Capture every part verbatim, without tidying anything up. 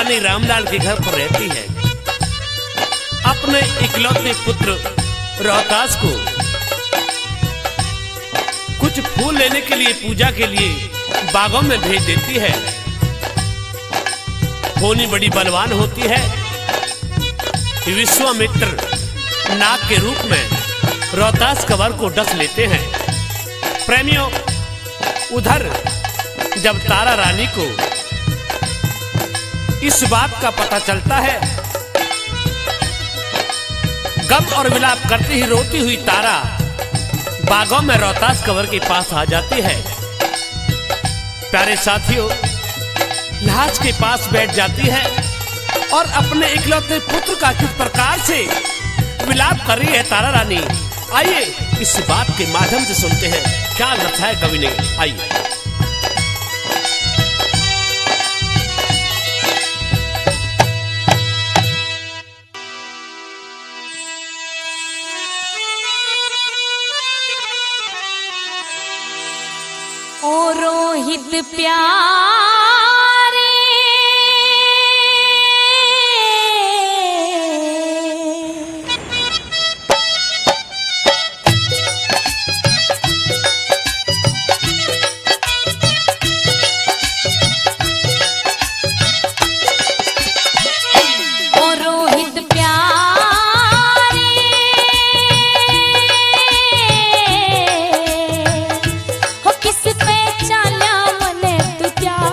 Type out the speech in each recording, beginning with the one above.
रानी रामलाल के घर पर रहती है। अपने इकलौते पुत्र रोहतास को कुछ फूल लेने के लिए, पूजा के लिए बागों में भेज देती है। होनी बड़ी बलवान होती है। विश्वामित्र नाग के रूप में रोहतास कंवर को डस लेते हैं। प्रेमियों, उधर जब तारा रानी को इस बात का पता चलता है, गम और विलाप करती ही रोती हुई तारा बागों में रोहतास कंवर के पास आ जाती है। प्यारे साथियों, लाज के पास बैठ जाती है और अपने इकलौते पुत्र का किस प्रकार से विलाप कर रही है तारा रानी। आइए इस बात के माध्यम से सुनते हैं क्या लिखा है कवि ने। आइए। ओ रोहित प्यारे, ओ रोहित प्यारे, हो किस पे चाला मने तू प्यार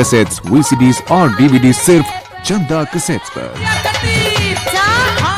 कैसेट्स, वीसीडीज और डीवीडी सिर्फ चंदा कैसेट्स पर। जा